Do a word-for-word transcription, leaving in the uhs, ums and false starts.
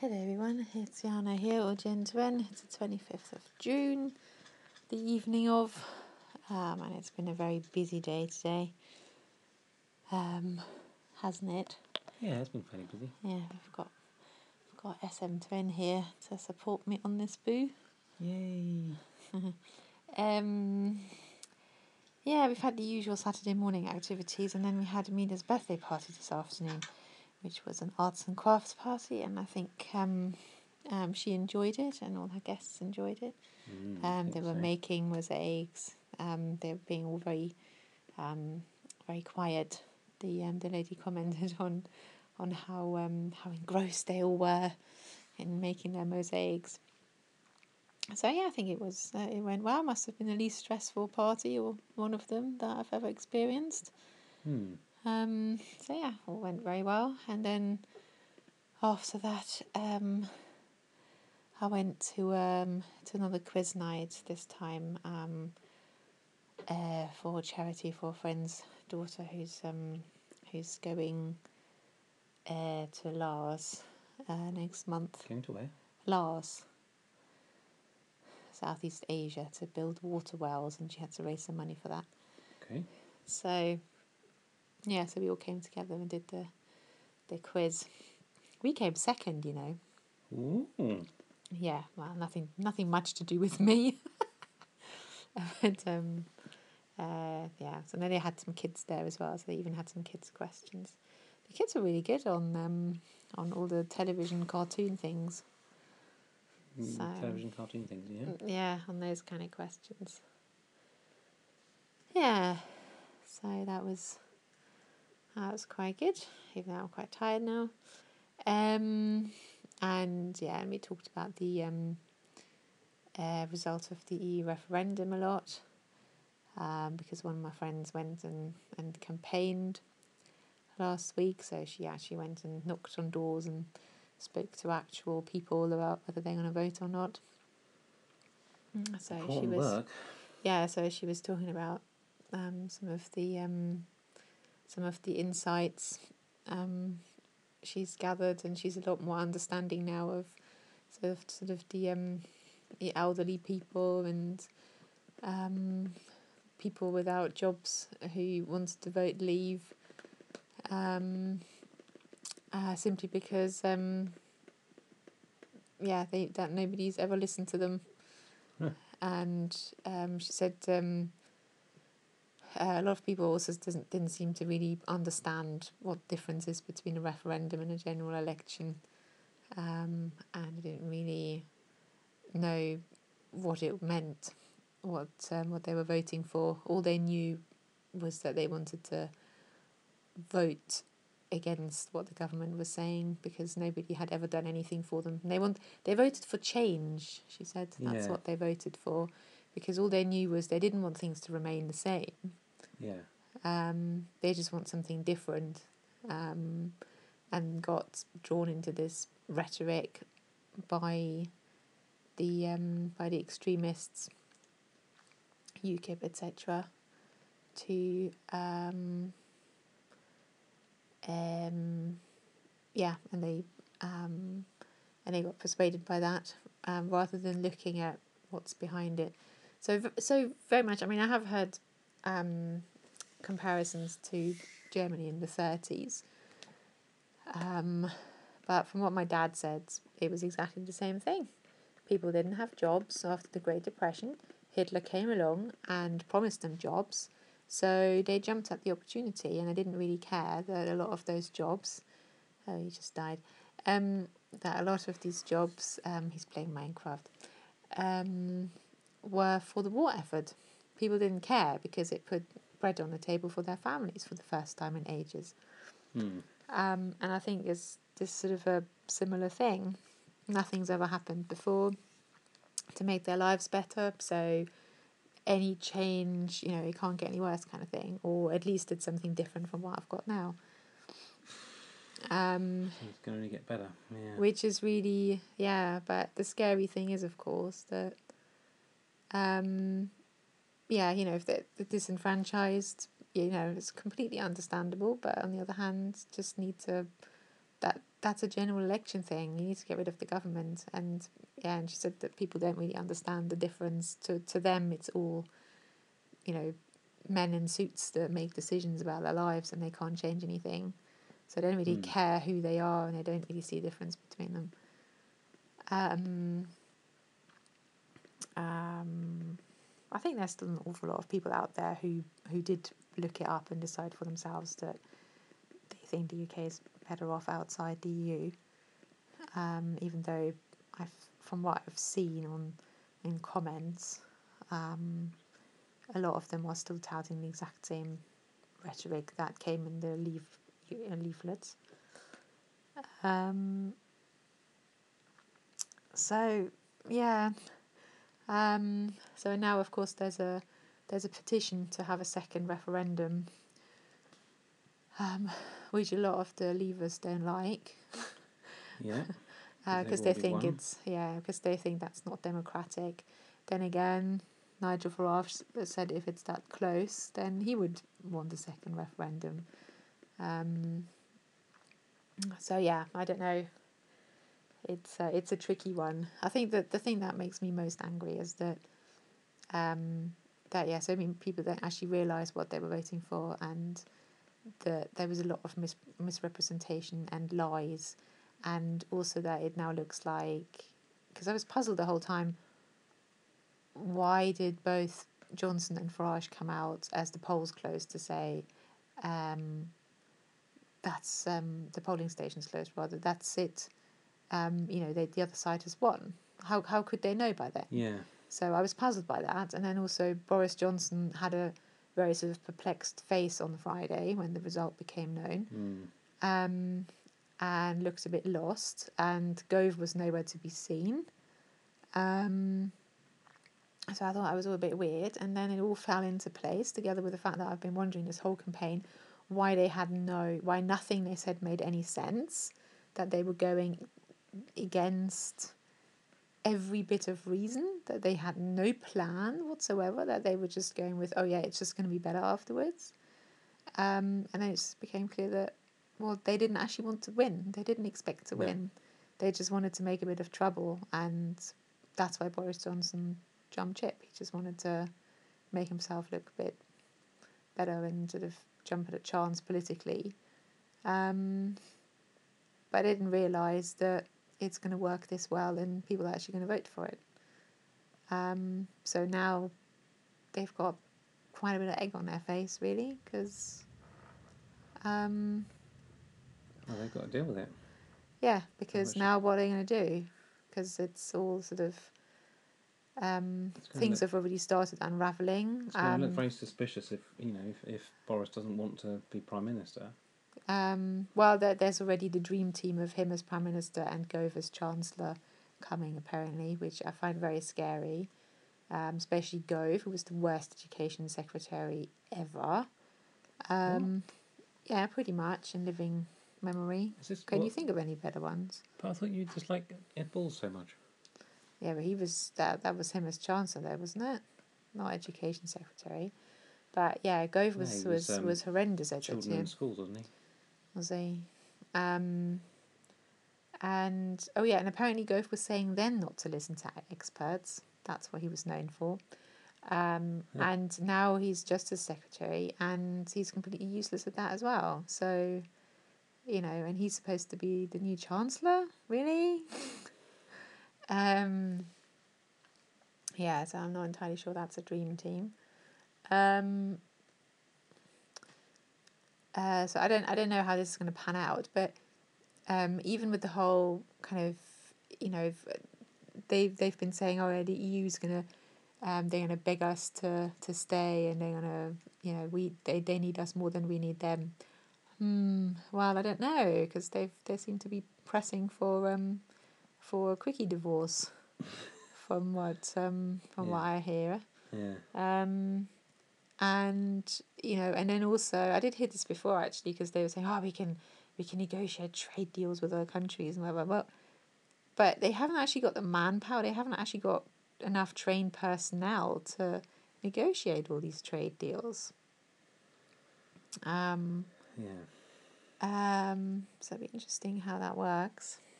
Hello everyone, it's Jana here, or Jen Twen. It's the twenty-fifth of June, the evening of, um, and it's been a very busy day today, um, hasn't it? Yeah, it's been fairly busy. Yeah, we've got we've got S M Twen here to support me on this boo. Yay! um, yeah, we've had the usual Saturday morning activities, and then we had Amina's birthday party this afternoon, which was an arts and crafts party, and I think um, um, she enjoyed it, and all her guests enjoyed it. Mm, Um, they were so. making mosaics. Um, they were being all very, um, very quiet. The um, the lady commented on, on how um, how engrossed they all were in making their mosaics. So yeah, I think it was uh, it went well. Must have been the least stressful party, or one of them, that I've ever experienced. Hmm. Um, so yeah, all went very well. And then after that, um, I went to um, to another quiz night this time. Um, Uh, for charity for a friend's daughter who's um who's going uh, to Laos uh, next month. Going to where? Laos, Southeast Asia, to build water wells, and she had to raise some money for that. Okay. So yeah, so we all came together and did the the quiz. We came second, you know. Ooh. Yeah, well, nothing nothing much to do with me. But um, uh, yeah, so then they had some kids there as well, so they even had some kids' questions. The kids are really good on um, on all the television cartoon things. Mm, So television cartoon things, yeah. yeah, on those kind of questions. Yeah, so that was that was quite good. Even though I'm quite tired now. Um, and yeah, and we talked about the um, uh, result of the E U referendum a lot. Um, because one of my friends went and, and campaigned last week, so she actually went and knocked on doors and spoke to actual people about whether they're going to vote or not. So Important she was, work. yeah. So she was talking about um, some of the um, some of the insights um, she's gathered, and she's a lot more understanding now of sort of sort of the um, the elderly people and um, people without jobs who wanted to vote leave. Um, uh, simply because um, yeah, they that nobody's ever listened to them. Huh. And um, she said um, uh, a lot of people also doesn't didn't seem to really understand what difference is between a referendum and a general election, um, and didn't really know what it meant, what um, what they were voting for. All they knew was that they wanted to vote against what the government was saying because nobody had ever done anything for them. And they want they voted for change, she said. That's Yeah. what they voted for, because all they knew was they didn't want things to remain the same. Yeah. Um, they just want something different, um, and got drawn into this rhetoric by the um, by the extremists, UKIP, et cetera, to um, um, yeah, and they um, and they got persuaded by that, um, rather than looking at what's behind it. So so very much. I mean, I have heard um, comparisons to Germany in the thirties, um, but from what my dad said, it was exactly the same thing. People didn't have jobs after the Great Depression. Hitler came along and promised them jobs, so they jumped at the opportunity, and they didn't really care that a lot of those jobs. Oh, he just died. Um, that a lot of these jobs, um, he's playing Minecraft, um, were for the war effort. People didn't care because it put bread on the table for their families for the first time in ages. Hmm. Um, and I think it's this sort of a similar thing. Nothing's ever happened before to make their lives better, so any change, you know, it can't get any worse kind of thing, or at least it's something different from what I've got now. Um, So it's going to only get better. Yeah. which is really, yeah, but the scary thing is, of course, that, um, yeah, you know, if they're, they're disenfranchised, you know, it's completely understandable, but on the other hand, just need to that that's a general election thing. You need to get rid of the government. And yeah, and she said that people don't really understand the difference. To to them, it's all, you know, men in suits that make decisions about their lives, and they can't change anything. So they don't really Mm. care who they are, and they don't really see a difference between them. Um, um, I think there's still an awful lot of people out there who, who did look it up and decide for themselves that they think the U K is better off outside the E U. Um, even though I've, from what I've seen on in comments, um, a lot of them are still touting the exact same rhetoric that came in the leaf, leaflets. Um, so yeah, um, so now of course there's a there's a petition to have a second referendum, um, which a lot of the Leavers don't like. Yeah. Because uh, they think won. it's yeah, because they think that's not democratic. Then again, Nigel Farage said if it's that close, then he would want a second referendum. Um, so yeah, I don't know. It's uh, it's a tricky one. I think that the thing that makes me most angry is that um, that yeah, so many people don't actually realise what they were voting for, and that there was a lot of mis- misrepresentation and lies. And also that it now looks like, because I was puzzled the whole time, why did both Johnson and Farage come out as the polls closed to say um, that's um, the polling station's closed, rather, that's it, um, you know, they, the other side has won. How how could they know by then? Yeah. So I was puzzled by that. And then also Boris Johnson had a very sort of perplexed face on Friday when the result became known. Mm. Um, and looked a bit lost, and Gove was nowhere to be seen. Um, so I thought that was all a bit weird, and then it all fell into place together with the fact that I've been wondering this whole campaign why they had no, why nothing they said made any sense, that they were going against every bit of reason, that they had no plan whatsoever, that they were just going with, oh yeah, it's just going to be better afterwards. Um, and then it just became clear that, well, they didn't actually want to win. They didn't expect to No. win. They just wanted to make a bit of trouble, and that's why Boris Johnson jumped ship. He just wanted to make himself look a bit better and sort of jump at a chance politically. Um, but I didn't realise that it's going to work this well and people are actually going to vote for it. Um, so now they've got quite a bit of egg on their face, really, because... Um, Well, they've got to deal with it. Yeah, because much- now what are they going to do? Because it's all sort of um, things look- have already started unravelling. It's going to Um, look very suspicious if you know if, if Boris doesn't want to be prime minister. um, well, there, there's already the dream team of him as prime minister and Gove as chancellor coming, apparently, which I find very scary. Um, especially Gove, who was the worst education secretary ever. Um, yeah, pretty much in living memory. Is this Can what, you think of any better ones? But I thought you disliked Ed Balls so much. Yeah, but he was that that was him as chancellor, wasn't it? Not education secretary. But yeah, Gove was No, he was, was, um, was horrendous at Children it. in schools, wasn't he? Was he? Um, and oh yeah, and apparently Gove was saying then not to listen to experts. That's what he was known for. Um, Yeah. And now he's justice secretary, and he's completely useless at that as well. So, you know, and he's supposed to be the new chancellor, really. um, yeah, so I'm not entirely sure that's a dream team. Um, uh, so I don't I don't know how this is going to pan out, but um, even with the whole kind of, you know, they've they've been saying, oh, the E U's going to um, they're going to beg us to, to stay, and they're going to, you know, we they, they need us more than we need them. Hmm. Well, I don't know, because they they seem to be pressing for um for a quickie divorce, from what um from Yeah. what I hear. Yeah. Um, and you know, and then also I did hear this before actually, because they were saying, oh, we can we can negotiate trade deals with other countries and blah blah blah. But they haven't actually got the manpower. They haven't actually got enough trained personnel to negotiate all these trade deals. Um, Yeah. Um, so it'll be interesting how that works.